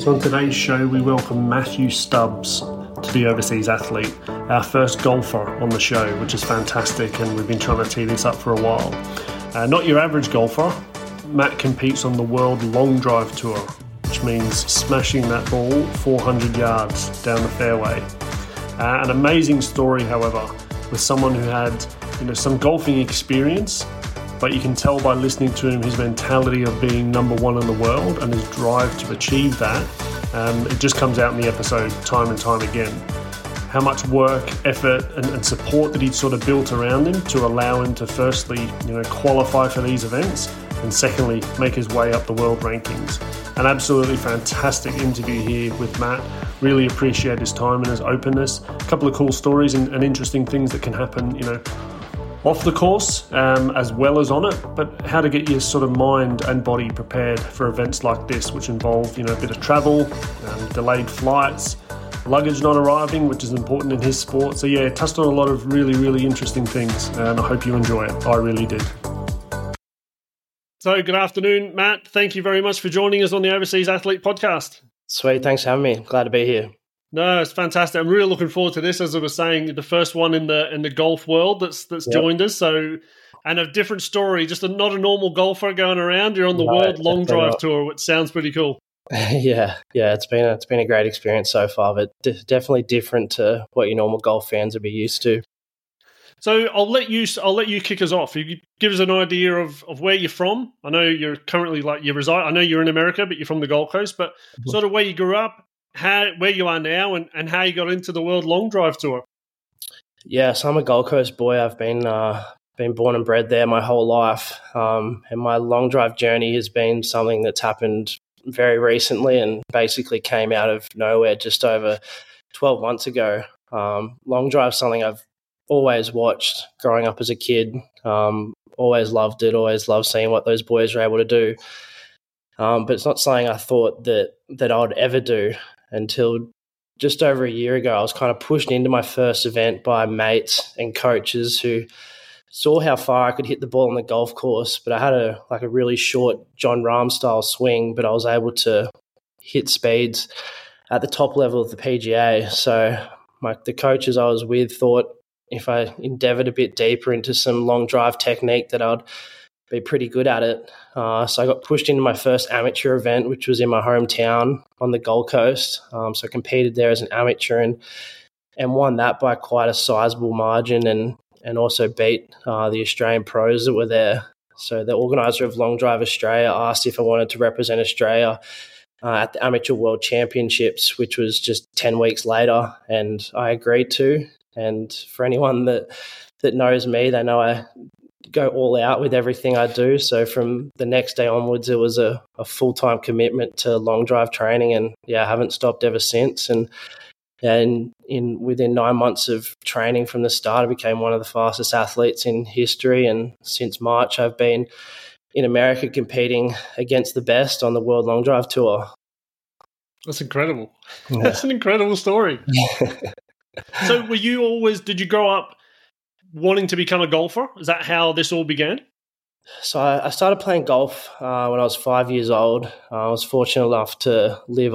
So on today's show, we welcome Matthew Stubbs to the Overseas Athlete, our first golfer on the show, which is fantastic, and we've been trying to tee this up for a while. Not your average golfer. Matt competes on the World Long Drive Tour, which means smashing that ball 400 yards down the fairway. An amazing story, however, with someone who had some golfing experience, but you can tell by listening to him his mentality of being number one in the world and his drive to achieve that. It just comes out in the episode time and time again. How much work, effort and support that he'd sort of built around him to allow him to firstly qualify for these events, and secondly make his way up the world rankings. An absolutely fantastic interview here with Matt. Really appreciate his time and his openness. A couple of cool stories and interesting things that can happen off the course as well as on it, but how to get your sort of mind and body prepared for events like this, which involve a bit of travel, delayed flights, luggage not arriving, which is important in his sport. So yeah, touched on a lot of really, really interesting things, and I hope you enjoy it. I really did. So good afternoon, Matt. Thank you very much for joining us on the Overseas Athlete podcast. Sweet, thanks for having me. Glad to be here. No, it's fantastic. I'm really looking forward to this. As I was saying, the first one in the golf world that's joined us. So, and a different story, just not a normal golfer going around. You're on the World Long Drive Tour, which sounds pretty cool. Yeah, it's been a great experience so far, but definitely different to what your normal golf fans would be used to. So I'll let you kick us off. You give us an idea of where you're from. I know you're currently I know you're in America, but you're from the Gold Coast. But sort of where you grew up, where you are now, and how you got into the World Long Drive Tour. Yeah, so I'm a Gold Coast boy. I've been born and bred there my whole life, and my long drive journey has been something that's happened very recently and basically came out of nowhere just over 12 months ago. Long drive is something I've always watched growing up as a kid. Always loved it. Always loved seeing what those boys were able to do. But it's not something I thought that I would ever do until just over a year ago. I was kind of pushed into my first event by mates and coaches who saw how far I could hit the ball on the golf course, but I had a really short John Rahm style swing, but I was able to hit speeds at the top level of the PGA. So the coaches I was with thought if I endeavoured a bit deeper into some long drive technique that I'd be pretty good at it. So I got pushed into my first amateur event, which was in my hometown on the Gold Coast. So I competed there as an amateur and won that by quite a sizable margin and also beat the Australian pros that were there. So the organiser of Long Drive Australia asked if I wanted to represent Australia at the Amateur World Championships, which was just 10 weeks later, and I agreed to. And for anyone that knows me, they know I go all out with everything I do. So from the next day onwards, it was a full-time commitment to long drive training, and I haven't stopped ever since. And within 9 months of training from the start, I became one of the fastest athletes in history. And since March, I've been in America competing against the best on the World Long Drive Tour. That's incredible. Yeah. That's an incredible story. So did you grow up wanting to become a golfer? Is that how this all began? So I started playing golf when I was 5 years old. I was fortunate enough to live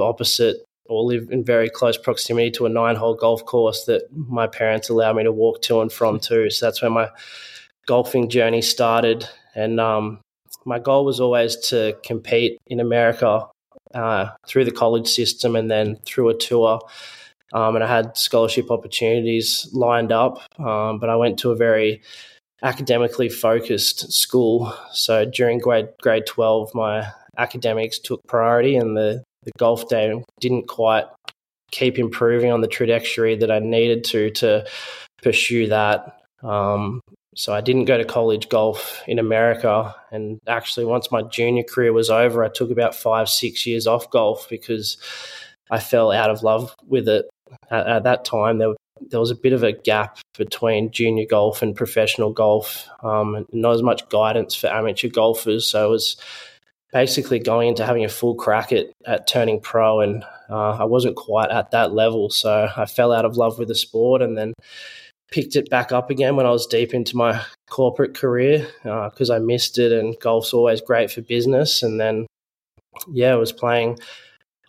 in very close proximity to a 9-hole golf course that my parents allowed me to walk to and from too. So that's where my golfing journey started. And my goal was always to compete in America through the college system and then through a tour. And I had scholarship opportunities lined up, but I went to a very academically focused school. So during grade 12, my academics took priority, and the golf day didn't quite keep improving on the trajectory that I needed to pursue that. So I didn't go to college golf in America. And actually, once my junior career was over, I took about 5-6 years off golf because I fell out of love with it. At that time, there was a bit of a gap between junior golf and professional golf, and not as much guidance for amateur golfers. So it was basically going into having a full crack at turning pro, and I wasn't quite at that level. So I fell out of love with the sport and then picked it back up again when I was deep into my corporate career because I missed it, and golf's always great for business. And then, I was playing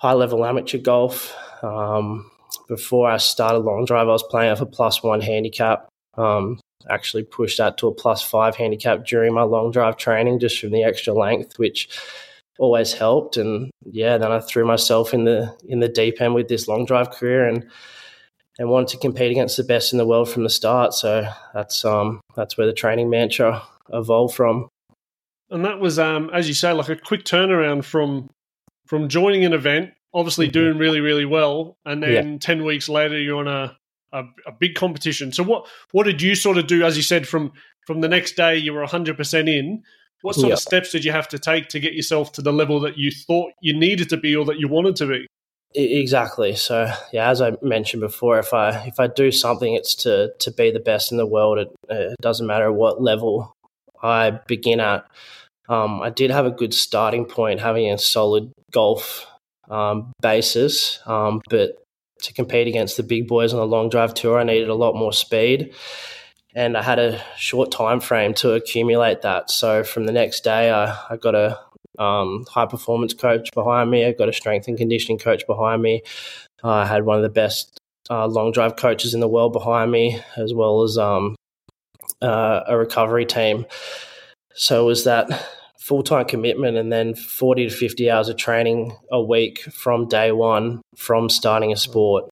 high-level amateur golf. Before I started long drive, I was playing off a +1 handicap. Actually pushed that to a +5 handicap during my long drive training just from the extra length, which always helped. And then I threw myself in the deep end with this long drive career and wanted to compete against the best in the world from the start. So that's where the training mantra evolved from. And that was, as you say, like a quick turnaround from joining an event, obviously doing really, really well, and then 10 weeks later you're on a big competition. So what did you sort of do, as you said, from the next day you were 100% in? What sort of steps did you have to take to get yourself to the level that you thought you needed to be or that you wanted to be? Exactly. So, as I mentioned before, if I do something, it's to be the best in the world. It doesn't matter what level I begin at. I did have a good starting point, having a solid golf basis, but to compete against the big boys on the long drive tour, I needed a lot more speed, and I had a short time frame to accumulate that. So from the next day, I got a high performance coach behind me. I got a strength and conditioning coach behind me. I had one of the best long drive coaches in the world behind me, as well as a recovery team. So it was that full-time commitment and then 40 to 50 hours of training a week from day one from starting a sport,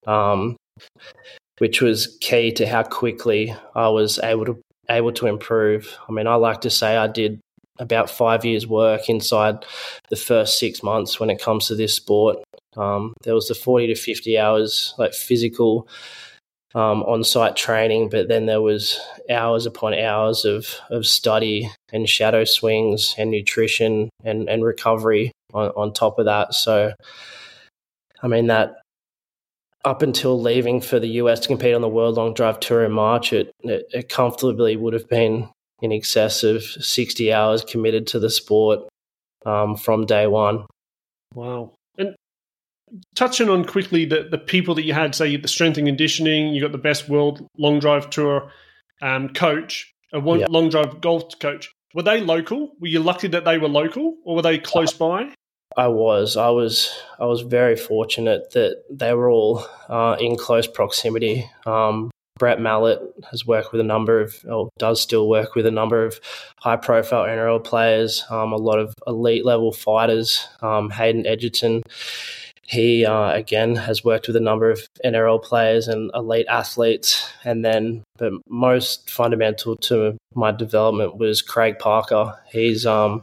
which was key to how quickly I was able to improve. I mean, I like to say I did about 5 years' work inside the first 6 months when it comes to this sport. There was the 40 to 50 hours like physical on-site training, but then there was hours upon hours of study and shadow swings and nutrition and recovery on top of that. So, I mean, that up until leaving for the US to compete on the World Long Drive Tour in March, it comfortably would have been in excess of 60 hours committed to the sport from day one. Wow. And touching on quickly the people that you had, say the strength and conditioning, you got the best World Long Drive Tour coach, long drive golf coach. Were they local? Were you lucky that they were local, or were they close by? I was very fortunate that they were all in close proximity. Brett Mallett has worked with does still work with a number of high-profile NRL players, a lot of elite-level fighters. Hayden Edgerton, he, again, has worked with a number of NRL players and elite athletes. And then, but most fundamental to my development was Craig Parker. He's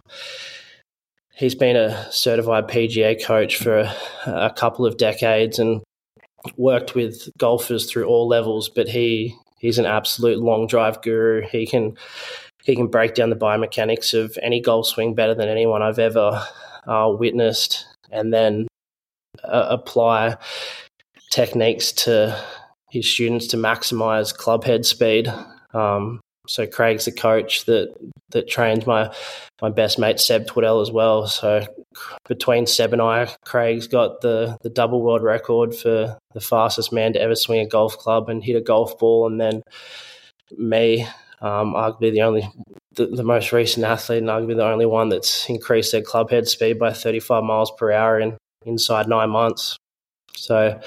been a certified PGA coach for a couple of decades and worked with golfers through all levels, but he's an absolute long drive guru. He can break down the biomechanics of any golf swing better than anyone I've ever witnessed, and then apply techniques to his students to maximize club head speed. So Craig's the coach that trains my best mate Seb Twiddell as well. So between Seb and I, Craig's got the double world record for the fastest man to ever swing a golf club and hit a golf ball. And then me, arguably the most recent athlete and arguably the only one that's increased their club head speed by 35 miles per hour inside 9 months. So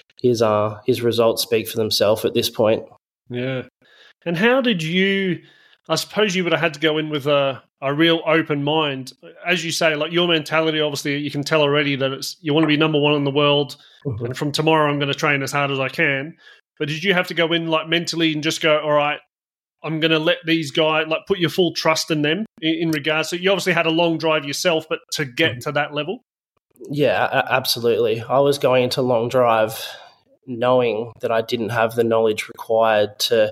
his results speak for themselves at this point. Yeah. And how did you, I suppose you would have had to go in with a real open mind. As you say, like your mentality, obviously you can tell already that you want to be number one in the world. Mm-hmm. And from tomorrow I'm going to train as hard as I can. But did you have to go in like mentally and just go, all right, I'm going to let these guys, like put your full trust in them in regards to, you obviously had a long drive yourself, but to get to that level? Yeah, absolutely. I was going into long drive knowing that I didn't have the knowledge required to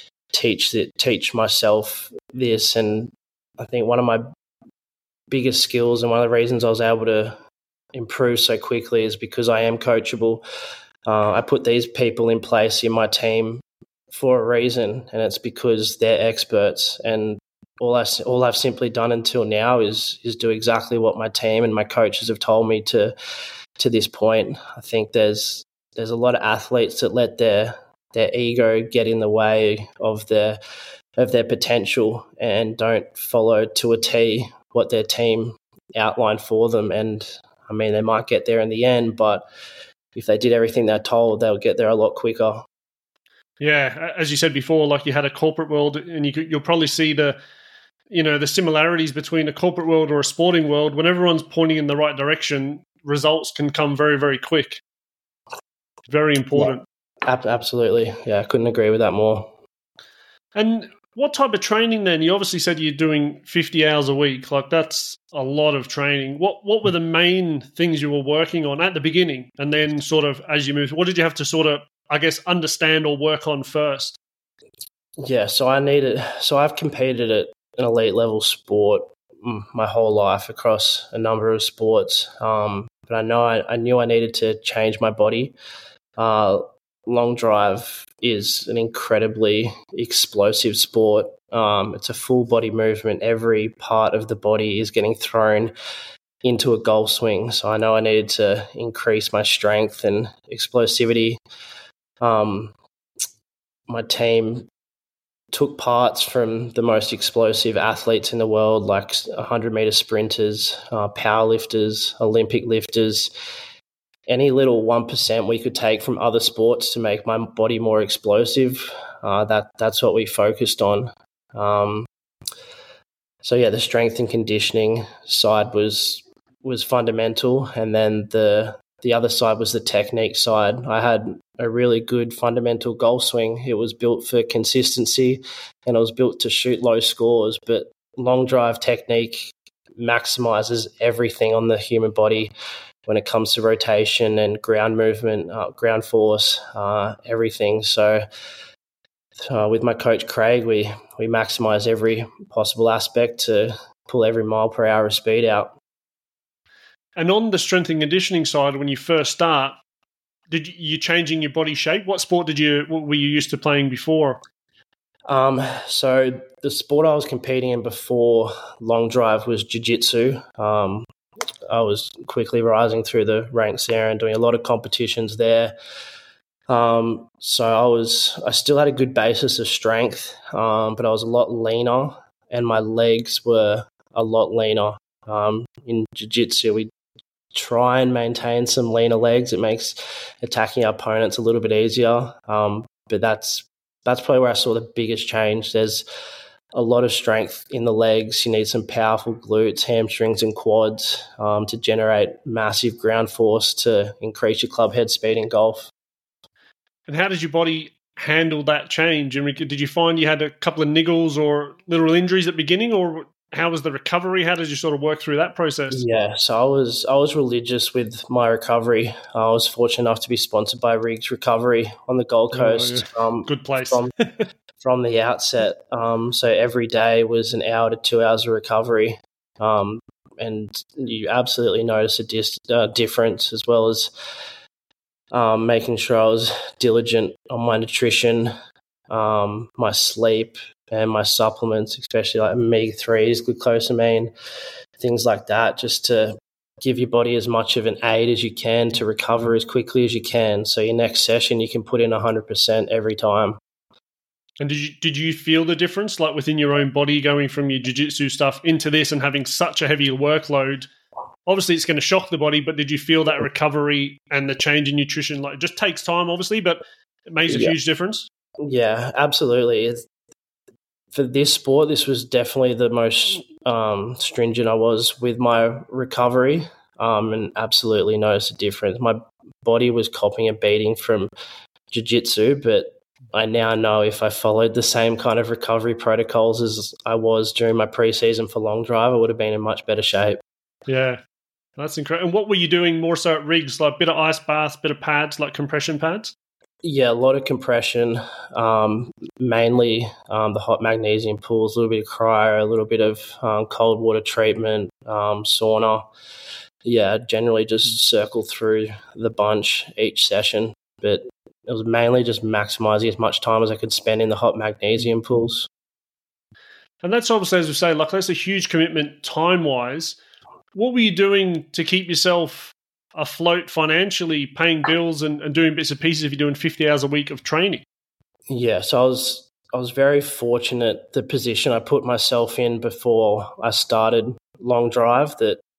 teach myself this. And I think one of my biggest skills and one of the reasons I was able to improve so quickly is because I am coachable. I put these people in place in my team for a reason, and it's because they're experts. And all I've simply done until now is do exactly what my team and my coaches have told me to this point. I think there's a lot of athletes that let their ego get in the way of their potential and don't follow to a T what their team outlined for them. And I mean, they might get there in the end, but if they did everything they're told, they'll get there a lot quicker. Yeah, as you said before, like you had a corporate world, and you'll probably see the similarities between a corporate world or a sporting world. When everyone's pointing in the right direction, results can come very, very quick. Very important. Yeah, absolutely. Yeah, I couldn't agree with that more. And what type of training then? You obviously said you're doing 50 hours a week. Like, that's a lot of training. What were the main things you were working on at the beginning? And then sort of as you moved, what did you have to sort of, I guess, understand or work on first? Yeah, so I've competed at an elite level sport my whole life across a number of sports. But I knew I needed to change my body. Long drive is an incredibly explosive sport. It's a full body movement. Every part of the body is getting thrown into a golf swing. So I know I needed to increase my strength and explosivity. My team took parts from the most explosive athletes in the world, like 100-meter sprinters, powerlifters, Olympic lifters. Any little 1% we could take from other sports to make my body more explosive, that's what we focused on. So yeah, the strength and conditioning side was fundamental, and then the other side was the technique side. I had a really good fundamental golf swing. It was built for consistency, and it was built to shoot low scores, but long drive technique maximizes everything on the human body when it comes to rotation and ground movement, ground force, everything. So with my coach Craig, we maximize every possible aspect to pull every mile per hour of speed out. And on the strength and conditioning side, when you first start, did you changing your body shape? What sport were you used to playing before? So the sport I was competing in before long drive was jiu-jitsu. I was quickly rising through the ranks there and doing a lot of competitions there. So I still had a good basis of strength, but I was a lot leaner, and my legs were a lot leaner. In jiu-jitsu, we try and maintain some leaner legs. It makes attacking our opponents a little bit easier. But that's probably where I saw the biggest change. There's a lot of strength in the legs. You need some powerful glutes, hamstrings, and quads to generate massive ground force to increase your club head speed in golf. And how did your body handle that change? And did you find you had a couple of niggles or little injuries at the beginning, or how was the recovery? How did you sort of work through that process? Yeah, so I was religious with my recovery. I was fortunate enough to be sponsored by Riggs Recovery on the Gold Coast. Yeah. Good place. From the outset. So every day was an hour to 2 hours of recovery. And you absolutely notice a difference, as well as making sure I was diligent on my nutrition, my sleep, and my supplements, especially like omega-3s, glucosamine, things like that, just to give your body as much of an aid as you can to recover as quickly as you can. So your next session, you can put in 100% every time. And did you feel the difference, like within your own body, going from your jiu-jitsu stuff into this and having such a heavy workload? Obviously, it's going to shock the body, but did you feel that recovery and the change in nutrition? Like, it just takes time, obviously, but it makes a huge difference. Yeah, absolutely. For this sport, this was definitely the most stringent I was with my recovery, and absolutely noticed a difference. My body was copying a beating from jiu-jitsu, but I now know if I followed the same kind of recovery protocols as I was during my preseason for long drive, I would have been in much better shape. Yeah, that's incredible. And what were you doing more so at Riggs? Like a bit of ice baths, bit of pads, like compression pads? Yeah, a lot of compression, mainly the hot magnesium pools, a little bit of cryo, a little bit of cold water treatment, sauna. Yeah, generally just circle through the bunch each session, but it was mainly just maximizing as much time as I could spend in the hot magnesium pools. And that's obviously, as we say, like that's a huge commitment time-wise. What were you doing to keep yourself afloat financially, paying bills and doing bits and pieces if you're doing 50 hours a week of training? Yeah, so I was very fortunate, the position I put myself in before I started long drive, that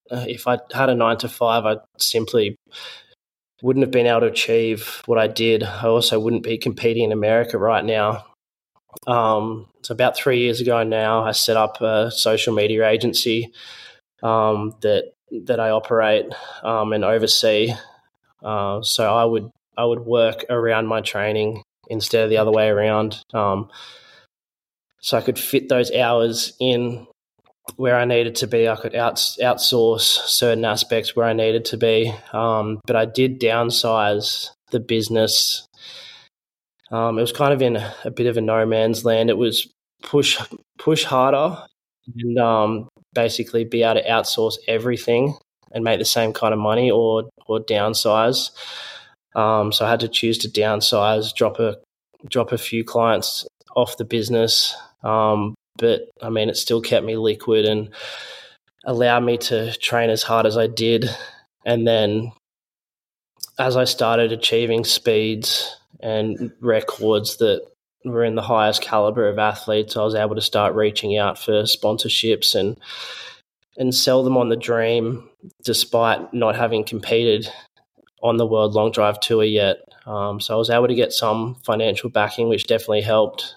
if I had a 9 to 5, I simply wouldn't have been able to achieve what I did. I also wouldn't be competing in America right now. So about 3 years ago now, I set up a social media agency that I operate and oversee. So I would work around my training instead of the other way around. So I could fit those hours in where I needed to be. I could outsource certain aspects where I needed to be. But I did downsize the business. It was kind of in a bit of a no man's land. It was push harder and basically be able to outsource everything and make the same kind of money, or downsize. So I had to choose to downsize, drop a few clients off the business. But I mean, it still kept me liquid and allowed me to train as hard as I did. And then as I started achieving speeds and records that were in the highest caliber of athletes, I was able to start reaching out for sponsorships and sell them on the Dream, despite not having competed on the World Long Drive Tour yet. So I was able to get some financial backing, which definitely helped.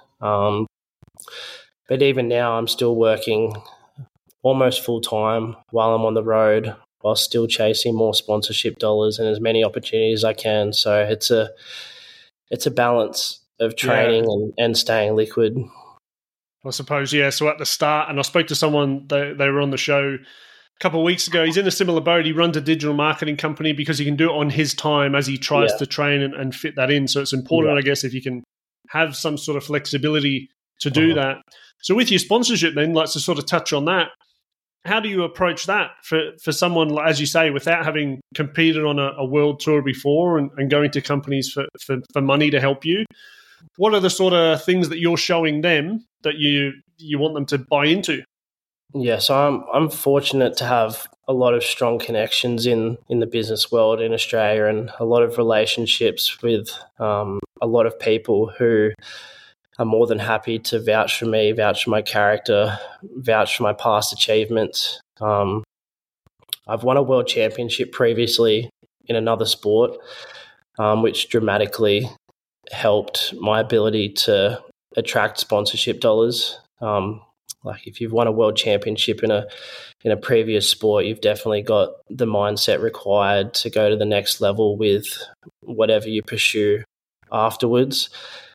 But even now, I'm still working almost full time while I'm on the road, while still chasing more sponsorship dollars and as many opportunities as I can. So it's a balance of training and staying liquid. I suppose, yeah. So at the start, and I spoke to someone, they were on the show a couple of weeks ago. He's in a similar boat. He runs a digital marketing company because he can do it on his time as he tries to train and fit that in. So it's important, I guess, if you can have some sort of flexibility to do that. So with your sponsorship then, let's just sort of touch on that. How do you approach that for someone, as you say, without having competed on a world tour before and going to companies for money to help you? What are the sort of things that you're showing them that you want them to buy into? Yeah, so I'm fortunate to have a lot of strong connections in the business world in Australia, and a lot of relationships with a lot of people who are more than happy to vouch for me, vouch for my character, vouch for my past achievements. I've won a world championship previously in another sport, which dramatically helped my ability to attract sponsorship dollars. Like if you've won a world championship in a previous sport, you've definitely got the mindset required to go to the next level with whatever you pursue afterwards.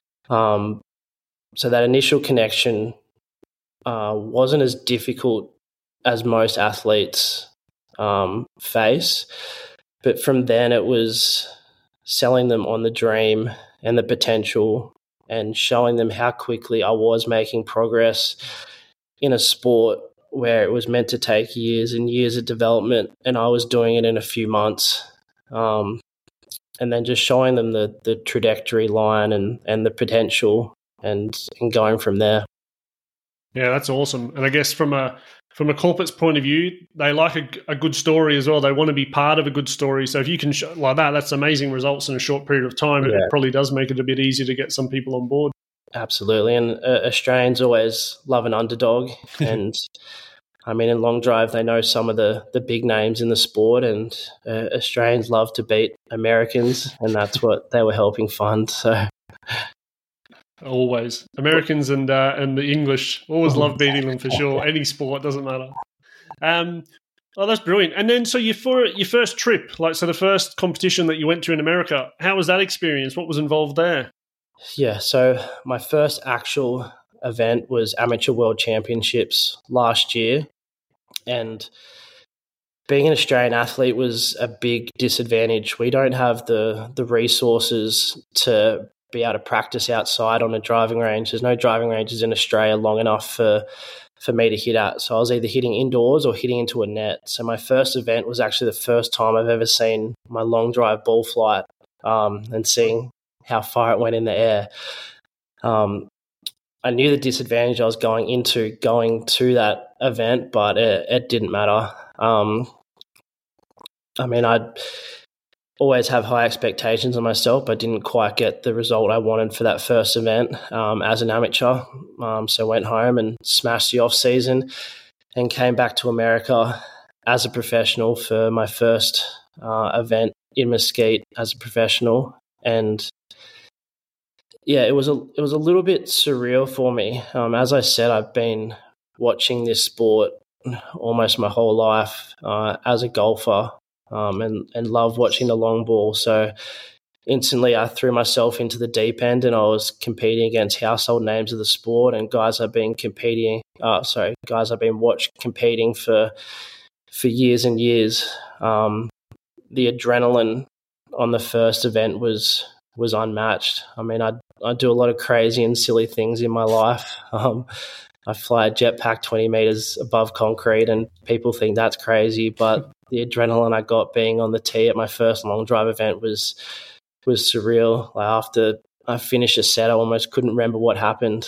So that initial connection wasn't as difficult as most athletes face. But from then it was selling them on the Dream and the potential and showing them how quickly I was making progress in a sport where it was meant to take years and years of development, and I was doing it in a few months. And then just showing them the trajectory line and the potential and going from there. Yeah, that's awesome. And I guess from a corporate's point of view, they like a good story as well. They want to be part of a good story. So if you can show like that's amazing results in a short period of time. Yeah. It probably does make it a bit easier to get some people on board. Absolutely. And Australians always love an underdog. And I mean, in long drive, they know some of the big names in the sport, and Australians love to beat Americans, and that's what they were helping fund. So always Americans and the English always love beating them for sure. Any sport, doesn't matter. Oh, that's brilliant. And then, so your first trip, so the first competition that you went to in America, how was that experience? What was involved there? Yeah, so my first actual event was Amateur World Championships last year, and being an Australian athlete was a big disadvantage. We don't have the resources to be able to practice outside on a driving range. There's no driving ranges in Australia long enough for me to hit at. So I was either hitting indoors or hitting into a net. So my first event was actually the first time I've ever seen my long drive ball flight and seeing how far it went in the air. I knew the disadvantage I was going to that event, but it didn't matter. I mean, I'd always have high expectations on myself, but didn't quite get the result I wanted for that first event as an amateur. So went home and smashed the off season and came back to America as a professional for my first event in Mesquite as a professional, and yeah, it was a little bit surreal for me. As I said, I've been watching this sport almost my whole life as a golfer, and love watching the long ball. So instantly I threw myself into the deep end, and I was competing against household names of the sport and guys I've been watched competing for years and years. The adrenaline on the first event was unmatched. I mean, I do a lot of crazy and silly things in my life. I fly a jetpack 20 meters above concrete, and people think that's crazy, but the adrenaline I got being on the tee at my first long drive event was surreal. Like, after I finished a set, I almost couldn't remember what happened.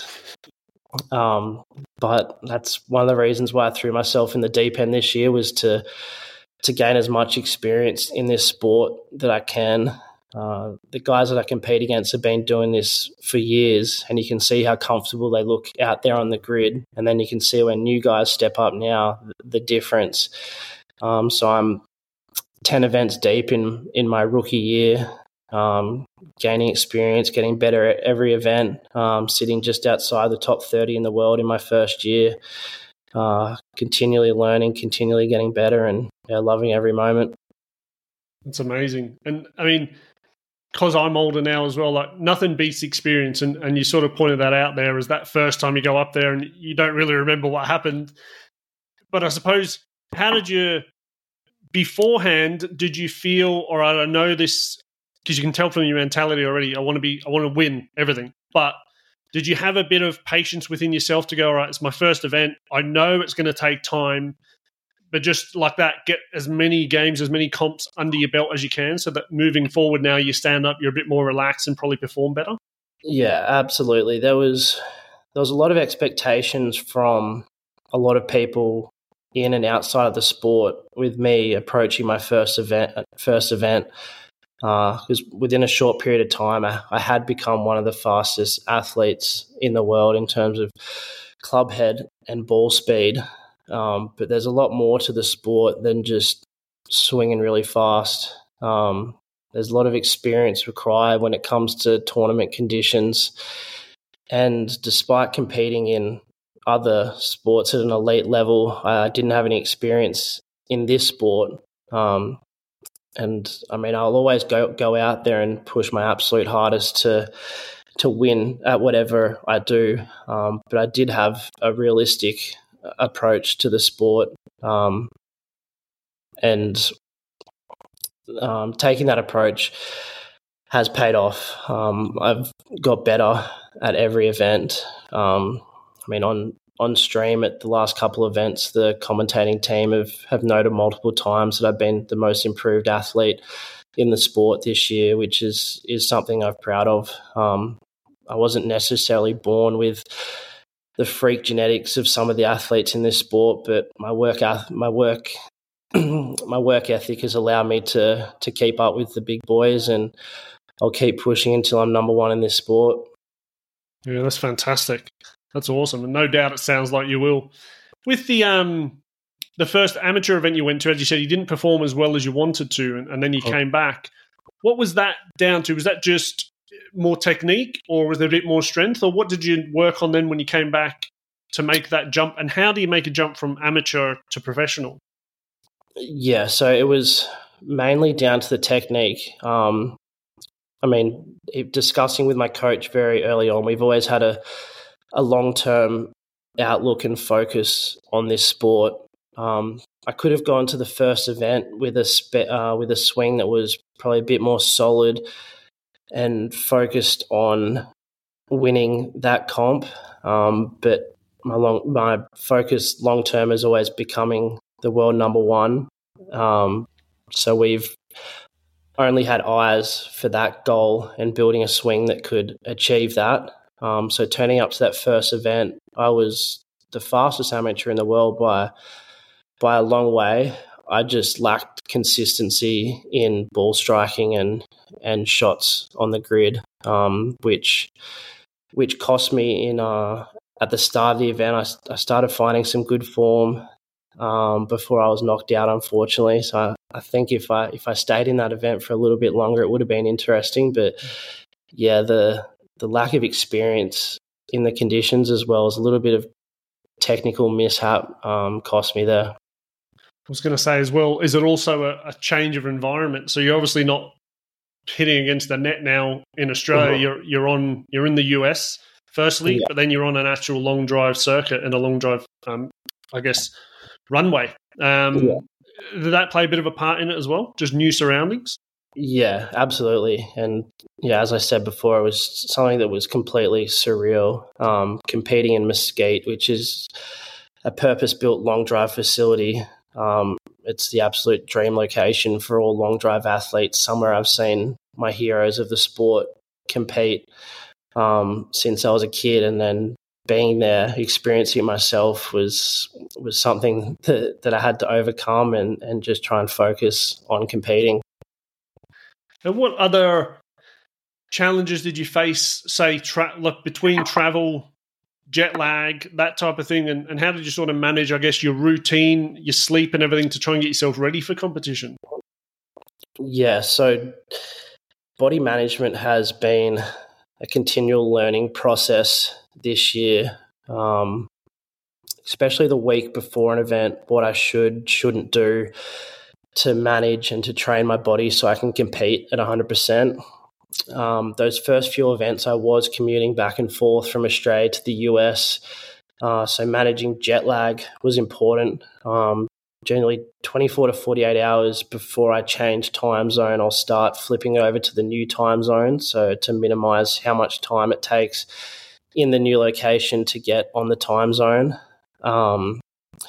But that's one of the reasons why I threw myself in the deep end this year, was to gain as much experience in this sport that I can. The guys that I compete against have been doing this for years, and you can see how comfortable they look out there on the grid. And then you can see when new guys step up now, the difference. So I'm 10 events deep in my rookie year, gaining experience, getting better at every event, sitting just outside the top 30 in the world in my first year, continually learning, continually getting better, and loving every moment. It's amazing. And I mean, because I'm older now as well, like, nothing beats experience. And you sort of pointed that out there, as that first time you go up there and you don't really remember what happened. But I suppose, how did you, beforehand, did you feel, or I don't know this, because you can tell from your mentality already, I want to win everything. But did you have a bit of patience within yourself to go, all right, it's my first event, I know it's going to take time, but just like that, get as many games, as many comps under your belt as you can, so that moving forward now you stand up, you're a bit more relaxed and probably perform better? Yeah, absolutely. There was a lot of expectations from a lot of people in and outside of the sport with me approaching my first event. Because within a short period of time, I had become one of the fastest athletes in the world in terms of club head and ball speed. But there's a lot more to the sport than just swinging really fast. There's a lot of experience required when it comes to tournament conditions. And despite competing in other sports at an elite level, I didn't have any experience in this sport. And I mean, I'll always go out there and push my absolute hardest to win at whatever I do. But I did have a realistic approach to the sport, and taking that approach has paid off. I've got better at every event. I mean, on stream at the last couple of events, the commentating team have noted multiple times that I've been the most improved athlete in the sport this year, which is something I'm proud of. I wasn't necessarily born with the freak genetics of some of the athletes in this sport, but my work ethic has allowed me to keep up with the big boys, and I'll keep pushing until I'm number one in this sport. Yeah, that's fantastic. That's awesome. And no doubt it sounds like you will. With the first amateur event you went to, as you said, you didn't perform as well as you wanted to, and then you came back. What was that down to? Was that just more technique, or was there a bit more strength, or what did you work on then when you came back to make that jump? And how do you make a jump from amateur to professional? Yeah, so it was mainly down to the technique. I mean, discussing with my coach very early on, we've always had a long-term outlook and focus on this sport. I could have gone to the first event with a swing that was probably a bit more solid and focused on winning that comp. But my focus long-term is always becoming the world number one. So we've only had eyes for that goal and building a swing that could achieve that. So turning up to that first event, I was the fastest amateur in the world by a long way. I just lacked consistency in ball striking and shots on the grid, which cost me in at the start of the event. I started finding some good form. before I was knocked out, unfortunately. So I think if I stayed in that event for a little bit longer, it would have been interesting. But yeah, the lack of experience in the conditions, as well as a little bit of technical mishap, cost me there. I was going to say as well, is it also a change of environment? So you're obviously not hitting against the net now in Australia. Uh-huh. You're in the US firstly, but then you're on an actual long drive circuit and a long drive, I guess, runway. Did that play a bit of a part in it as well? Just new surroundings? Yeah, absolutely. And yeah, as I said before, it was something that was completely surreal. Competing in Mesquite, which is a purpose-built long drive facility. It's the absolute dream location for all long drive athletes, somewhere I've seen my heroes of the sport compete since I was a kid, and then being there, experiencing it myself was something that I had to overcome and just try and focus on competing. And what other challenges did you face, say, between travel, jet lag, that type of thing, and how did you sort of manage, I guess, your routine, your sleep and everything to try and get yourself ready for competition? Yeah, so body management has been a continual learning process this year, especially the week before an event, what I shouldn't do to manage and to train my body so I can compete at 100%. Those first few events, I was commuting back and forth from Australia to the US, so managing jet lag was important. Generally 24 to 48 hours before I change time zone, I'll start flipping over to the new time zone, so to minimize how much time it takes in the new location to get on the time zone. But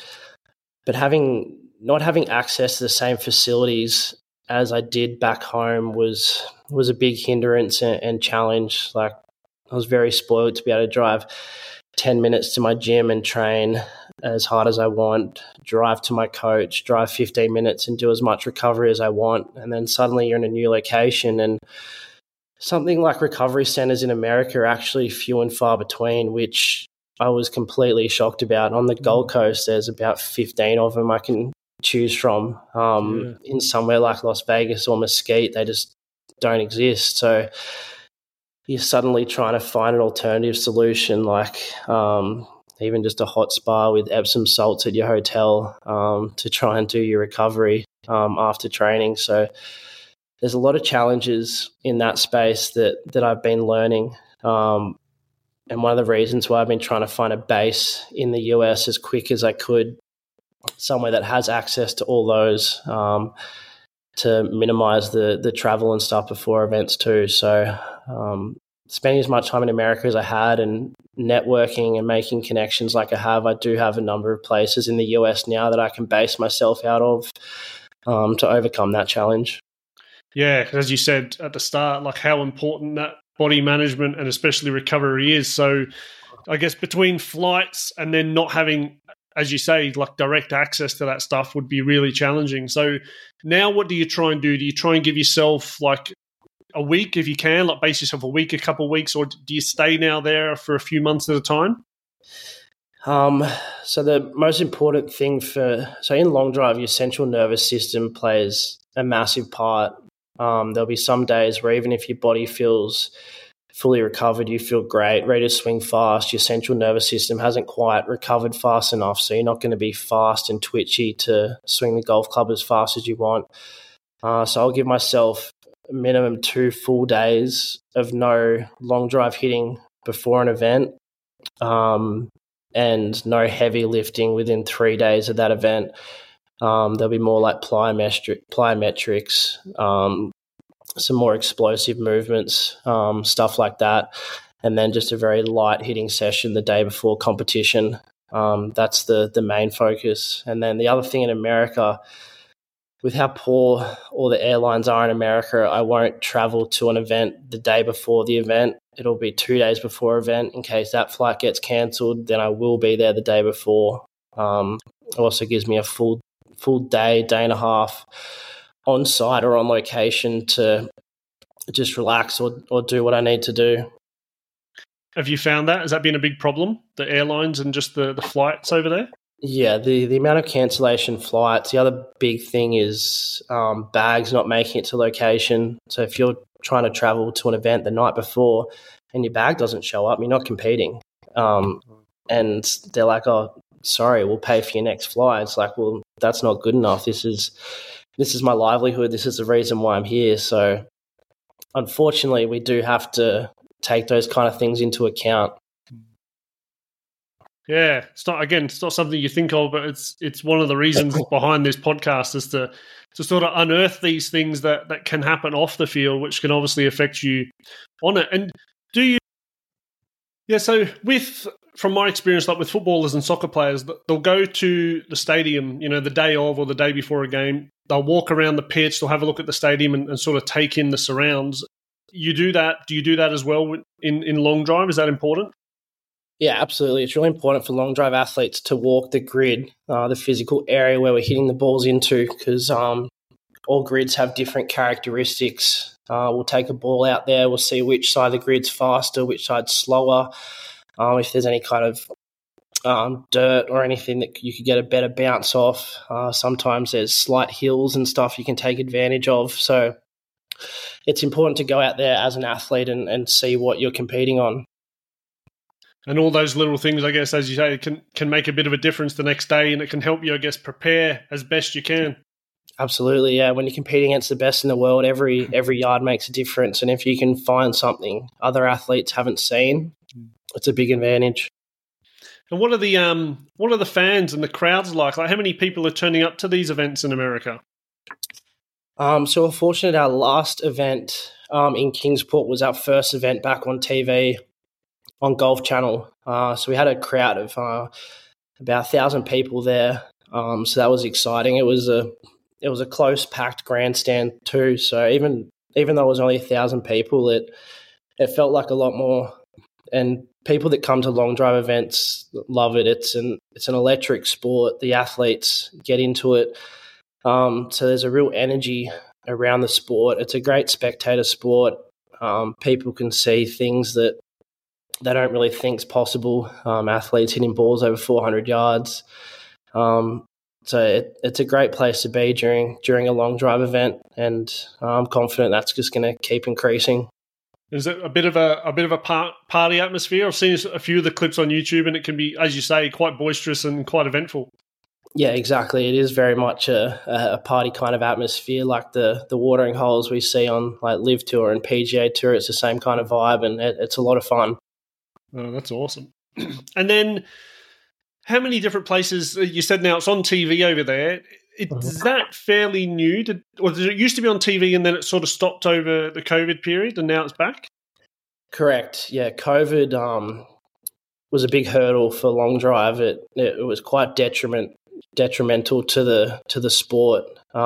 not having access to the same facilities as I did back home was a big hindrance and challenge. Like, I was very spoiled to be able to drive 10 minutes to my gym and train as hard as I want, drive to my coach, drive 15 minutes and do as much recovery as I want. And then suddenly you're in a new location, and something like recovery centers in America are actually few and far between, which I was completely shocked about. On the Gold Coast, there's about 15 of them I can choose from. In somewhere like Las Vegas or Mesquite, they just don't exist. So you're suddenly trying to find an alternative solution, like even just a hot spa with Epsom salts at your hotel to try and do your recovery after training. So there's a lot of challenges in that space that I've been learning. And one of the reasons why I've been trying to find a base in the US as quick as I could, somewhere that has access to all those, to minimize the travel and stuff before events too. So spending as much time in America as I had and networking and making connections like I have, I do have a number of places in the US now that I can base myself out of to overcome that challenge. Yeah, as you said at the start, like how important that body management and especially recovery is. So I guess between flights and then not having, as you say, like direct access to that stuff would be really challenging. So now what do you try and do? Do you try and give yourself like a week if you can, like base yourself a week, a couple of weeks, or do you stay now there for a few months at a time? So the most important thing in long drive, your central nervous system plays a massive part. There'll be some days where even if your body feels fully recovered, you feel great, ready to swing fast, your central nervous system hasn't quite recovered fast enough, so you're not going to be fast and twitchy to swing the golf club as fast as you want. So I'll give myself a minimum 2 full days of no long drive hitting before an event, and no heavy lifting within 3 days of that event. There'll be more like plyometrics, some more explosive movements, stuff like that. And then just a very light hitting session the day before competition. That's the main focus. And then the other thing in America, with how poor all the airlines are in America, I won't travel to an event the day before the event. It'll be 2 days before event. In case that flight gets cancelled, then I will be there the day before. It also gives me a full day and a half on site or on location to just relax or do what I need to do. Have you found that? Has that been a big problem, the airlines and just the flights over there? Yeah, the amount of cancellation flights. The other big thing is bags not making it to location. So if you're trying to travel to an event the night before and your bag doesn't show up, you're not competing. And they're like, "Oh, sorry, we'll pay for your next flight." It's like, well, that's not good enough. This is my livelihood. This is the reason why I'm here. So unfortunately, we do have to take those kind of things into account. Yeah, it's not something you think of, but it's one of the reasons behind this podcast is to sort of unearth these things that can happen off the field, which can obviously affect you on it. And do you? Yeah, so from my experience, like with footballers and soccer players, they'll go to the stadium, the day of or the day before a game. They'll walk around the pitch, they'll have a look at the stadium and sort of take in the surrounds. You do that? Do you do that as well in long drive? Is that important? Yeah, absolutely. It's really important for long drive athletes to walk the grid, the physical area where we're hitting the balls into, because all grids have different characteristics. We'll take a ball out there, we'll see which side of the grid's faster, which side's slower. If there's any kind of dirt or anything that you could get a better bounce off. Sometimes there's slight hills and stuff you can take advantage of. So it's important to go out there as an athlete and see what you're competing on. And all those little things, I guess, as you say, can make a bit of a difference the next day, and it can help you, I guess, prepare as best you can. Absolutely, yeah. When you're competing against the best in the world, every yard makes a difference. And if you can find something other athletes haven't seen, it's a big advantage. And what are the fans and the crowds like? Like, how many people are turning up to these events in America? So we're fortunate our last event in Kingsport was our first event back on TV on Golf Channel. So we had a crowd of about 1,000 people there. So that was exciting. It was a close, packed grandstand too. So even though it was only 1,000 people, it felt like a lot more. And people that come to long drive events love it. It's an electric sport. The athletes get into it. So there's a real energy around the sport. It's a great spectator sport. People can see things that they don't really think is possible. Athletes hitting balls over 400 yards. So it's a great place to be during a long drive event, and I'm confident that's just going to keep increasing. Is it a bit of a party atmosphere? I've seen a few of the clips on YouTube, and it can be, as you say, quite boisterous and quite eventful. Yeah, exactly. It is very much a party kind of atmosphere, like the watering holes we see on like Live Tour and PGA Tour. It's the same kind of vibe, and it's a lot of fun. Oh, that's awesome. And then how many different places, you said now it's on TV over there. Is that fairly new? Or did it used to be on TV and then it sort of stopped over the COVID period and now it's back? Correct. Yeah, COVID was a big hurdle for long drive. It was quite detrimental to the sport.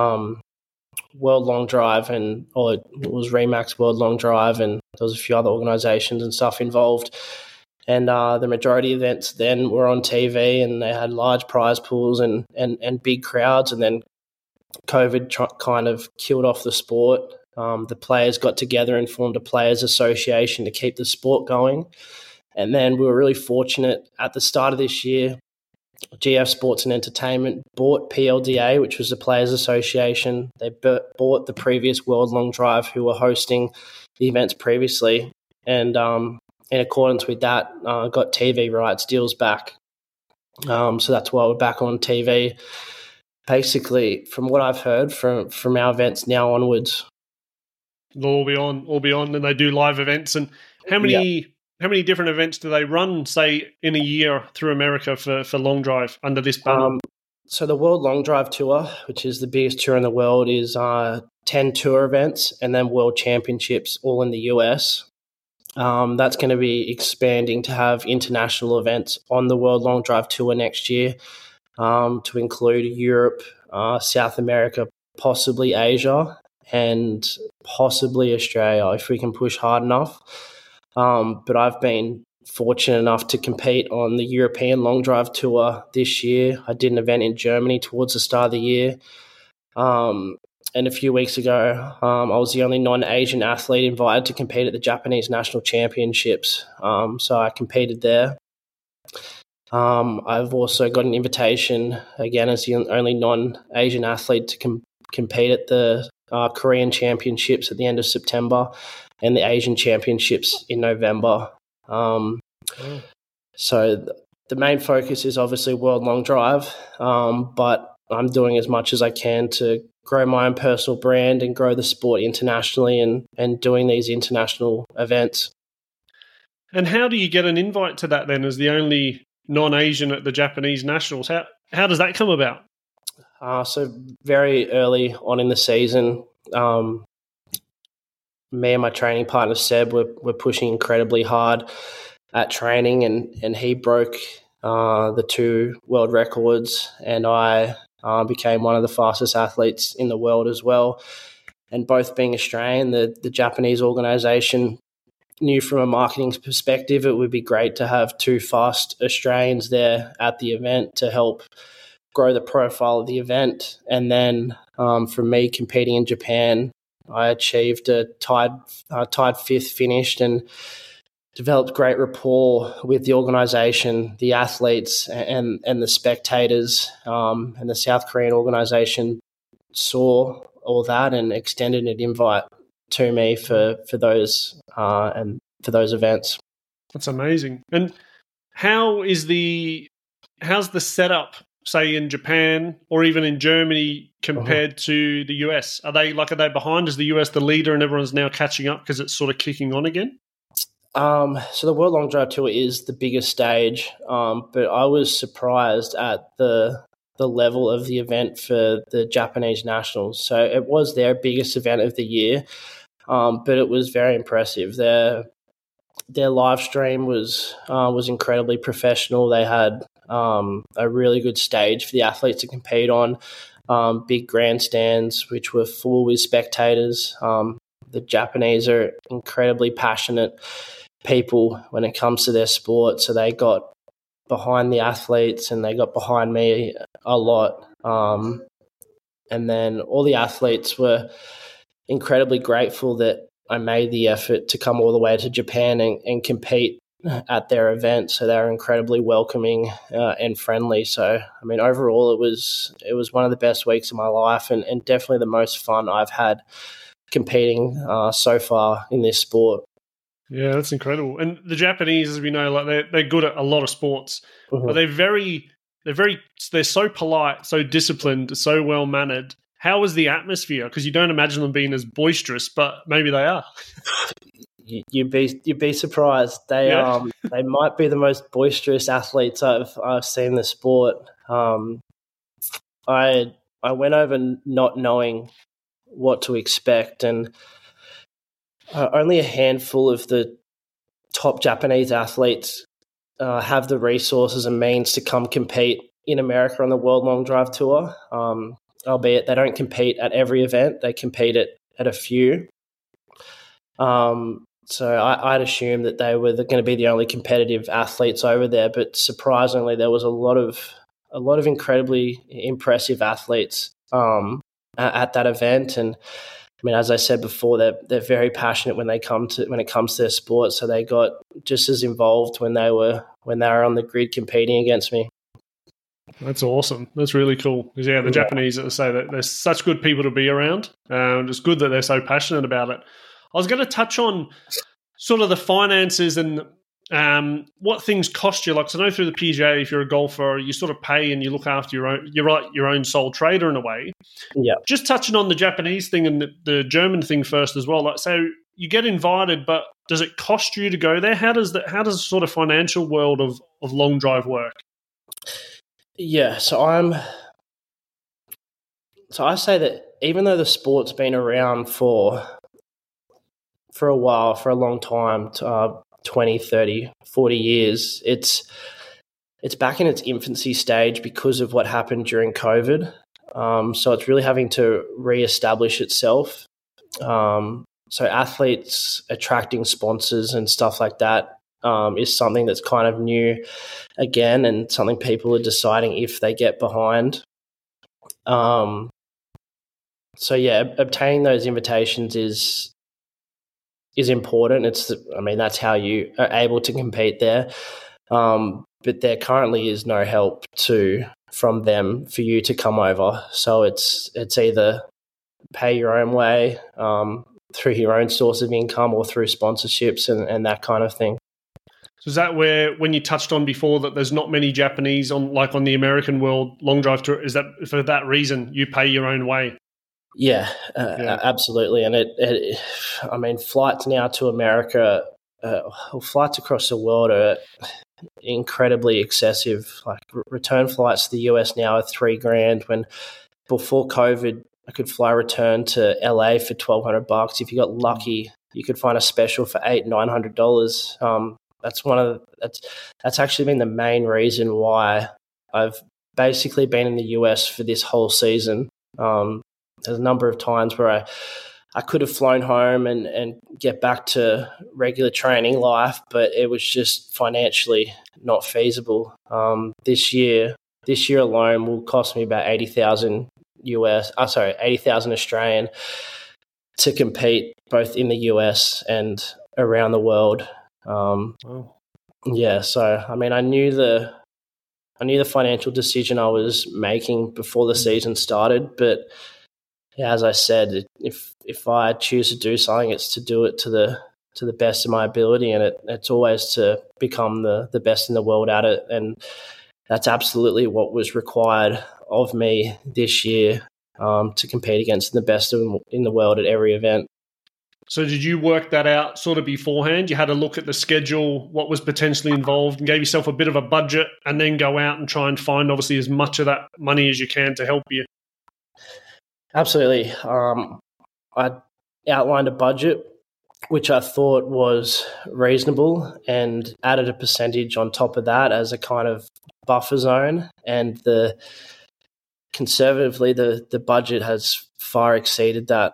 World Long Drive it was Remax World Long Drive, and there was a few other organisations and stuff involved. And the majority of events then were on TV, and they had large prize pools and big crowds. And then COVID kind of killed off the sport. The players got together and formed a players' association to keep the sport going. And then we were really fortunate at the start of this year. GF Sports and Entertainment bought PLDA, which was the Players Association. They bought the previous World Long Drive, who were hosting the events previously, and in accordance with that, got TV rights deals back. So that's why we're back on TV. Basically, from what I've heard from our events now onwards, they'll all be on, and they do live events. And how many different events do they run, say, in a year through America for long drive under this banner? So the World Long Drive Tour, which is the biggest tour in the world, is 10 tour events and then World Championships all in the US. That's going to be expanding to have international events on the World Long Drive Tour next year, to include Europe, South America, possibly Asia, and possibly Australia if we can push hard enough. But I've been fortunate enough to compete on the European Long Drive Tour this year. I did an event in Germany towards the start of the year. And a few weeks ago, I was the only non-Asian athlete invited to compete at the Japanese National Championships. So I competed there. I've also got an invitation, again, as the only non-Asian athlete to compete at the Korean Championships at the end of September and the Asian Championships in November. So the main focus is obviously World Long Drive, but I'm doing as much as I can to grow my own personal brand and grow the sport internationally and doing these international events. And how do you get an invite to that then as the only non-Asian at the Japanese Nationals? How does that come about? So very early on in the season, me and my training partner Seb were pushing incredibly hard at training, and he broke the 2 world records, and I became one of the fastest athletes in the world as well. And both being Australian, the Japanese organisation knew from a marketing perspective it would be great to have 2 fast Australians there at the event to help grow the profile of the event. And then for me competing in Japan, I achieved a tied 5th finish and developed great rapport with the organisation, the athletes and the spectators, and the South Korean organisation saw all that and extended an invite to me for those and for those events. That's amazing. And how's the setup, say in Japan or even in Germany, compared to the US? Are they behind? Is the US the leader and everyone's now catching up because it's sort of kicking on again? So the World Long Drive Tour is the biggest stage, but I was surprised at the level of the event for the Japanese Nationals. So it was their biggest event of the year, but it was very impressive. Their live stream was incredibly professional. They had a really good stage for the athletes to compete on, big grandstands which were full with spectators. The Japanese are incredibly passionate people when it comes to their sport, so they got behind the athletes and they got behind me a lot. And then all the athletes were incredibly grateful that I made the effort to come all the way to Japan and compete at their event. So they were incredibly welcoming and friendly. So, I mean, overall, it was one of the best weeks of my life and definitely the most fun I've had competing so far in this sport. Yeah, that's incredible. And the Japanese, as we know, they're good at a lot of sports, but they're so polite, so disciplined, so well mannered. How is the atmosphere? Because you don't imagine them being as boisterous, but maybe they are. You'd be surprised. They might be the most boisterous athletes I've seen in the sport. I went over not knowing what to expect, and only a handful of the top Japanese athletes have the resources and means to come compete in America on the World Long Drive Tour. Albeit they don't compete at every event, they compete at a few. So I'd assume that they were going to be the only competitive athletes over there, but surprisingly, there was a lot of incredibly impressive athletes at that event. And I mean, as I said before, they're very passionate when it comes to their sport. So they got just as involved when they were on the grid competing against me. That's awesome. That's really cool. Because the Japanese, as I say, that they're such good people to be around. It's good that they're so passionate about it. I was going to touch on sort of the finances and what things cost you. Like, so I know through the PGA, if you're a golfer, you sort of pay and you look after your own sole trader in a way. Yeah. Just touching on the Japanese thing and the German thing first as well. Like, so you get invited, but does it cost you to go there? How does the sort of financial world of long drive work? Yeah, so I say that even though the sport's been around for a while, for a long time, 20, 30, 40 years, it's back in its infancy stage because of what happened during COVID. So it's really having to reestablish itself. So athletes attracting sponsors and stuff like that is something that's kind of new again, and something people are deciding if they get behind. So yeah, obtaining those invitations is important. That's how you are able to compete there. but there currently is no help from them for you to come over. So it's either pay your own way through your own source of income or through sponsorships and that kind of thing. So is that where, when you touched on before that there's not many Japanese on the American World Long Drive Tour, is that for that reason you pay your own way? Yeah, absolutely. And I mean, flights now to America, flights across the world are incredibly excessive. Like return flights to the US now are $3,000 when before COVID I could fly return to LA for $1,200. If you got lucky, you could find a special for $800-900. That's actually been the main reason why I've basically been in the US for this whole season. There's a number of times where I could have flown home and get back to regular training life, but it was just financially not feasible. This year alone will cost me about 80,000 Australian to compete both in the US and around the world. Yeah, so I mean, I knew the financial decision I was making before the season started, but yeah, as I said, if I choose to do something, it's to do it to the best of my ability, and it's always to become the best in the world at it, and that's absolutely what was required of me this year to compete against the best in the world at every event. So did you work that out sort of beforehand? You had a look at the schedule, what was potentially involved, and gave yourself a bit of a budget, and then go out and try and find obviously as much of that money as you can to help you? Absolutely. I outlined a budget which I thought was reasonable and added a percentage on top of that as a kind of buffer zone. And conservatively, the budget has far exceeded that.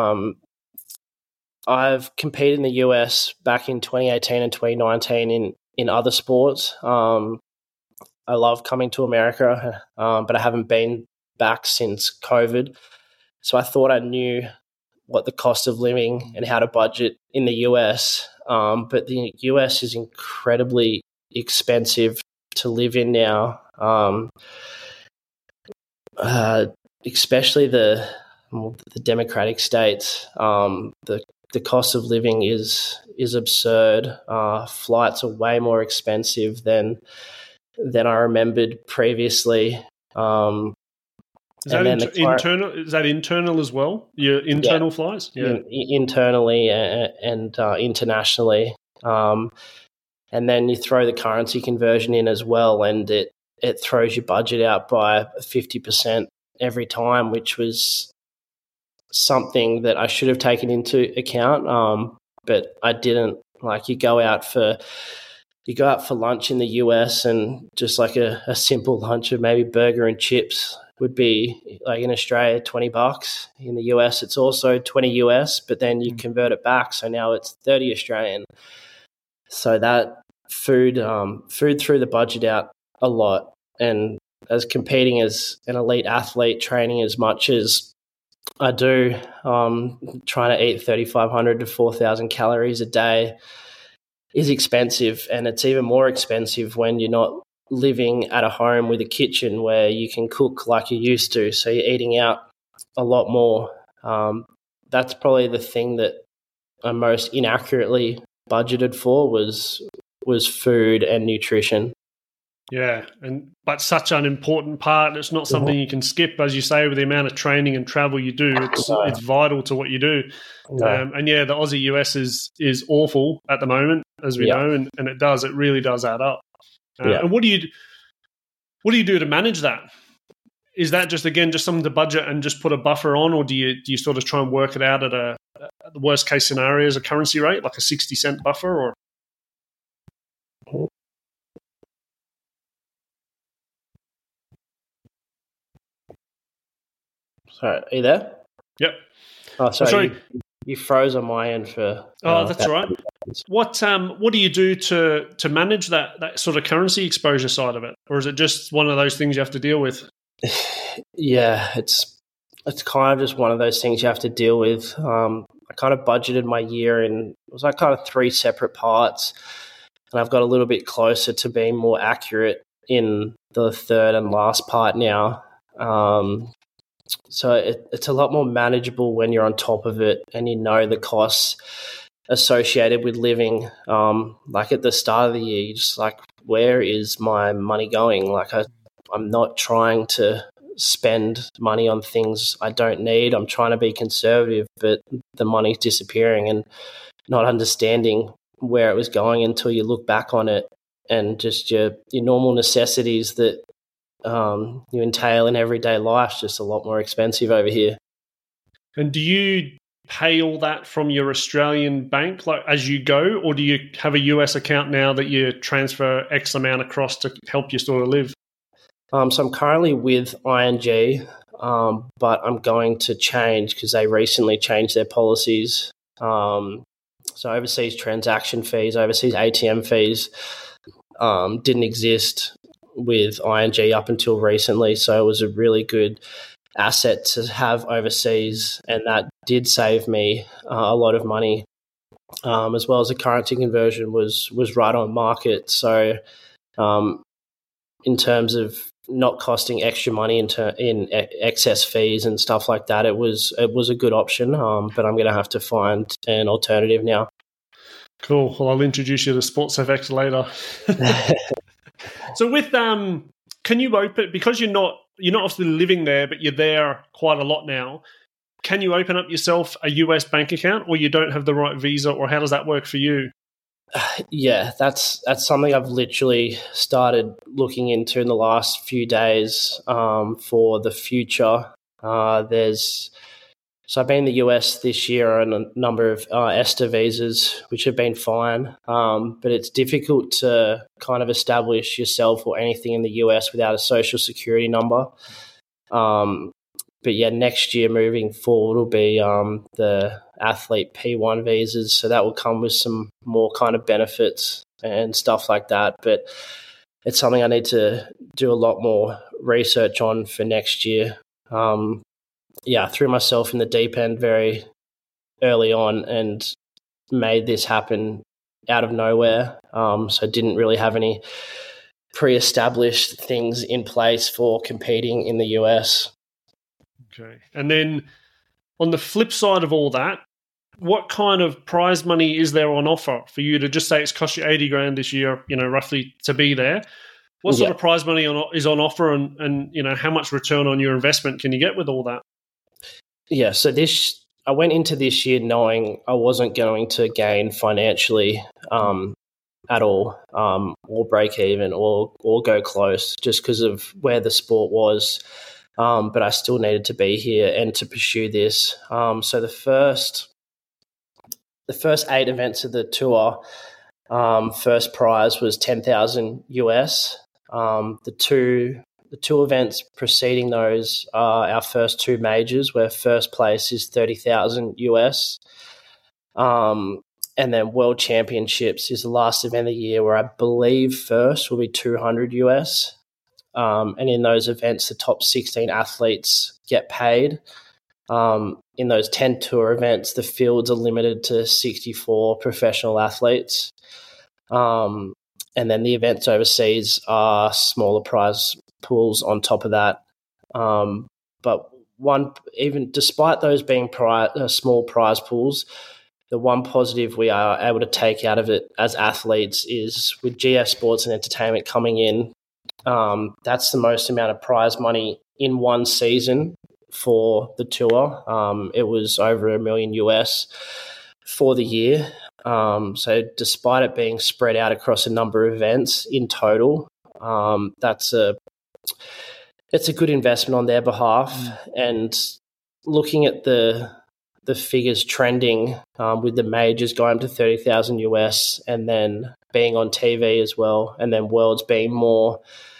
I've competed in the US back in 2018 and 2019 in other sports. I love coming to America, but I haven't been back since COVID. So I thought I knew what the cost of living and how to budget in the US. But the US is incredibly expensive to live in now, especially the democratic states. The cost of living is absurd. Flights are way more expensive than I remembered previously. Is that internal as well? Your internal flights? Yeah. Internally and internationally. And then you throw the currency conversion in as well, and it throws your budget out by 50% every time, which was something that I should have taken into account, but I didn't. Like you go out for lunch in the US, and just like a simple lunch of maybe burger and chips would be like in Australia $20. In the US it's also 20 US, but then you convert it back, so now it's 30 Australian. So that food threw the budget out a lot. And as competing as an elite athlete, training as much as I do, trying to eat 3,500 to 4,000 calories a day is expensive, and it's even more expensive when you're not living at a home with a kitchen where you can cook like you used to. So you're eating out a lot more. That's probably the thing that I most inaccurately budgeted for was food and nutrition. Yeah, but such an important part. It's not something you can skip, as you say, with the amount of training and travel you do. It's vital to what you do. And yeah, the Aussie US is awful at the moment, as we know, and it really does add up. And what do you do to manage that? Is that just something to budget and just put a buffer on, or do you sort of try and work it out at the worst case scenario as a currency rate, like a 60-cent buffer, or? Sorry, are you there? Yep. Oh, sorry. You froze on my end for. Oh, that's right. What do you do to manage that sort of currency exposure side of it, or is it just one of those things you have to deal with? Yeah, it's kind of just one of those things you have to deal with. I kind of budgeted my year in, it was like kind of three separate parts. and I've got a little bit closer to being more accurate in the third and last part now. So it's a lot more manageable when you're on top of it and you know the costs associated with living. Like at the start of the year, you're just like, where is my money going? Like I'm not trying to spend money on things I don't need. I'm trying to be conservative, but the money's disappearing, and not understanding where it was going until you look back on it, and just your normal necessities that you entail in everyday life just a lot more expensive over here. And do you pay all that from your Australian bank like as you go, or do you have a US account now that you transfer X amount across to help you sort of live? So I'm currently with ING, but I'm going to change because they recently changed their policies. So overseas transaction fees, overseas ATM fees didn't exist with ING up until recently. So it was a really good asset to have overseas, and that did save me a lot of money, as well as the currency conversion was right on market. So in terms of not costing extra money in excess fees and stuff like that, it was a good option, but I'm going to have to find an alternative now. Cool. Well, I'll introduce you to SportsFX later. So with can you open, because you're not obviously living there, but you're there quite a lot now, can you open up yourself a US bank account, or you don't have the right visa, or how does that work for you? Yeah, that's something I've literally started looking into in the last few days for the future. So I've been in the US this year on a number of ESTA visas, which have been fine, but it's difficult to kind of establish yourself or anything in the US without a social security number. But yeah, next year moving forward will be the athlete P1 visas. So that will come with some more kind of benefits and stuff like that. But it's something I need to do a lot more research on for next year. I threw myself in the deep end very early on and made this happen out of nowhere. So I didn't really have any pre-established things in place for competing in the US. Okay. And then on the flip side of all that, what kind of prize money is there on offer for you to just say it's cost you 80 grand this year, roughly to be there? What sort of prize money is on offer, and how much return on your investment can you get with all that? Yeah, so I went into this year knowing I wasn't going to gain financially at all, or break even, or go close, just because of where the sport was. But I still needed to be here and to pursue this. So the first 8 events of the tour, first prize was $10,000 US. The two events preceding those are our first 2 majors, where first place is $30,000 US. And then World Championships is the last event of the year, where I believe first will be $200 US. And in those events, the top 16 athletes get paid. In those 10 tour events, the fields are limited to 64 professional athletes. And then the events overseas are smaller prize pools on top of that. But even despite those being small prize pools, the one positive we are able to take out of it as athletes is with GF Sports and Entertainment coming in, that's the most amount of prize money in one season for the tour. It was over $1 million US for the year. So despite it being spread out across a number of events in total, it's a good investment on their behalf. And looking at the figures trending, with the majors going to $30,000 US and then being on TV as well, and then Worlds being more,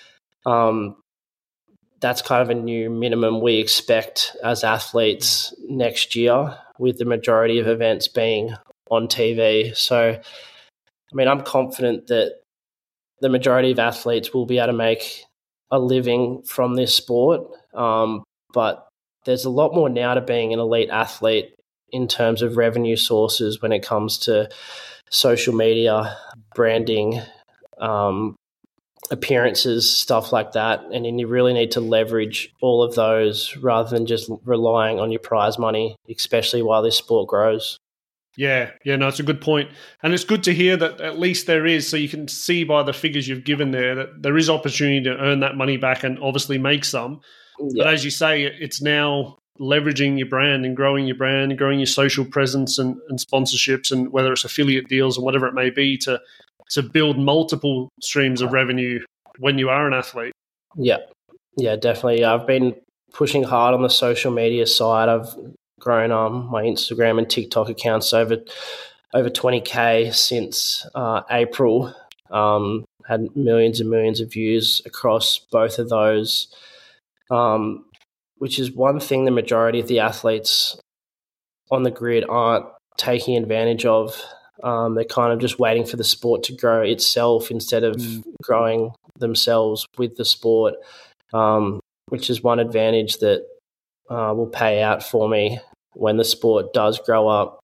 that's kind of a new minimum we expect as athletes next year, with the majority of events being on TV. So, I'm confident that the majority of athletes will be able to make a living from this sport. But there's a lot more now to being an elite athlete in terms of revenue sources when it comes to social media, branding, appearances, stuff like that. And then you really need to leverage all of those rather than just relying on your prize money, especially while this sport grows. Yeah, no, it's a good point. And it's good to hear that at least there is, so you can see by the figures you've given there that there is opportunity to earn that money back and obviously make some. Yeah. But as you say, it's now leveraging your brand and growing your social presence and sponsorships, and whether it's affiliate deals or whatever it may be, to build multiple streams of revenue when you are an athlete. Yeah, definitely. I've been pushing hard on the social media side. I've grown my Instagram and TikTok accounts over 20K since April. Had millions and millions of views across both of those, which is one thing the majority of the athletes on the grid aren't taking advantage of. They're kind of just waiting for the sport to grow itself instead of growing themselves with the sport, which is one advantage that will pay out for me when the sport does grow up.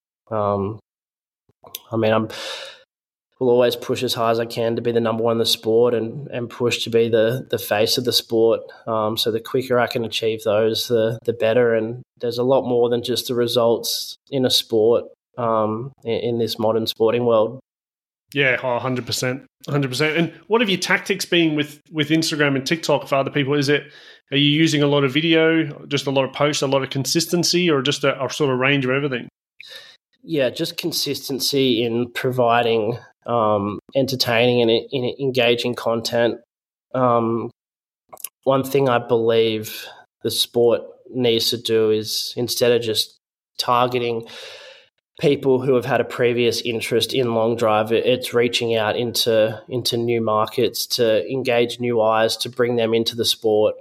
I will always push as hard as I can to be the number one in the sport and push to be the face of the sport. So the quicker I can achieve those, the better. And there's a lot more than just the results in a sport in this modern sporting world. Yeah, 100%. 100%. And what have your tactics been with Instagram and TikTok for other people? Are you using a lot of video, just a lot of posts, a lot of consistency, or just a sort of range of everything? Yeah, just consistency in providing entertaining and engaging content. One thing I believe the sport needs to do is, instead of just targeting people who have had a previous interest in long drive, it's reaching out into new markets to engage new eyes, to bring them into the sport.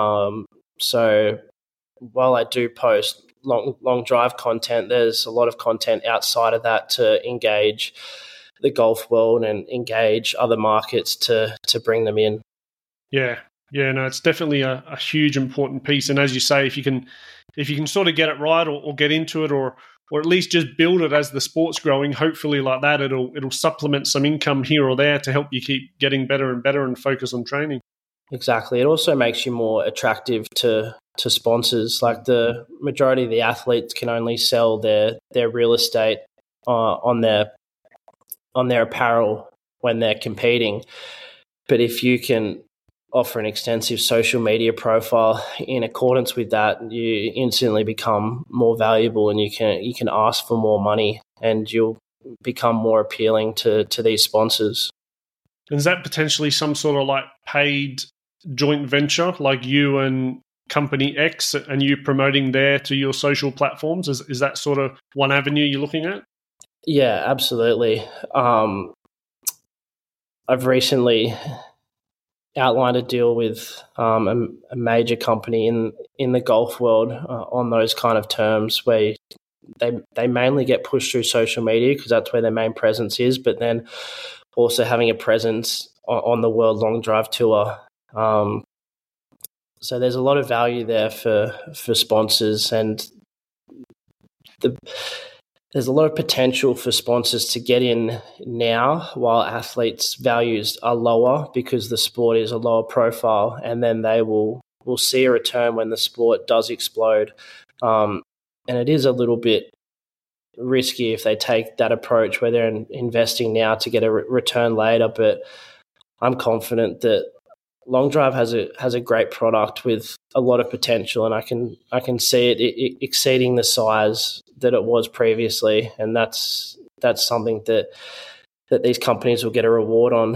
So while I do post long drive content, there's a lot of content outside of that to engage the golf world and engage other markets to bring them in. Yeah, no, it's definitely a huge important piece. And as you say, if you can sort of get it right or get into it, or at least just build it as the sport's growing, hopefully like that, it'll supplement some income here or there to help you keep getting better and better and focus on training. Exactly. It also makes you more attractive to sponsors. Like, the majority of the athletes can only sell their real estate on their apparel when they're competing. But if you can offer an extensive social media profile in accordance with that, you instantly become more valuable, and you can ask for more money, and you'll become more appealing to these sponsors. And is that potentially some sort of like paid joint venture, like you and Company X, and you promoting there to your social platforms? Is that sort of one avenue you're looking at? Yeah, absolutely. I've recently outlined a deal with a major company in the golf world on those kind of terms, where they mainly get pushed through social media because that's where their main presence is, but then also having a presence on the World Long Drive Tour. So there's a lot of value there for sponsors, and there's a lot of potential for sponsors to get in now while athletes' values are lower, because the sport is a lower profile, and then they will see a return when the sport does explode. And it is a little bit risky if they take that approach where they're investing now to get a return later, but I'm confident that Long Drive has a great product with a lot of potential, and I can see it exceeding the size that it was previously, and that's something that these companies will get a reward on.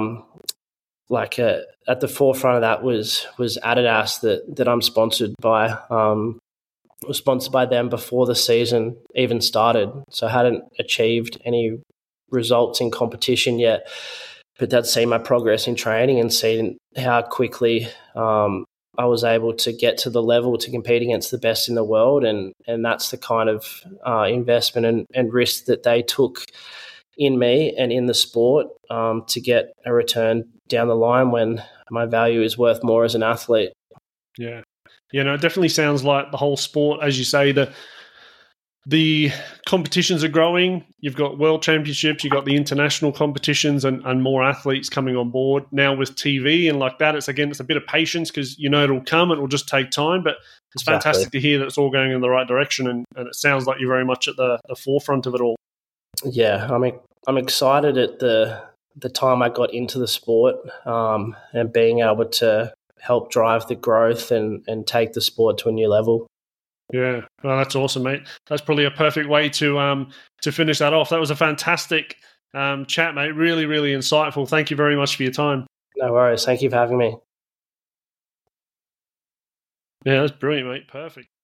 At the forefront of that was Adidas that I'm sponsored by. Was sponsored by them before the season even started, so I hadn't achieved any results in competition yet. But they'd seen my progress in training and seen how quickly I was able to get to the level to compete against the best in the world. And that's the kind of investment and risk that they took in me and in the sport to get a return down the line when my value is worth more as an athlete. Yeah. No, it definitely sounds like the whole sport, as you say, the the competitions are growing. You've got world championships, you've got the international competitions, and more athletes coming on board. Now with TV and like that, it's a bit of patience because it'll come. It will just take time, but it's fantastic to hear that it's all going in the right direction, and it sounds like you're very much at the forefront of it all. Yeah, I'm excited at the time I got into the sport, and being able to help drive the growth and take the sport to a new level. Yeah, well, that's awesome, mate. That's probably a perfect way to finish that off. That was a fantastic chat, mate. Really, really insightful. Thank you very much for your time. No worries. Thank you for having me. Yeah, that's brilliant, mate. Perfect.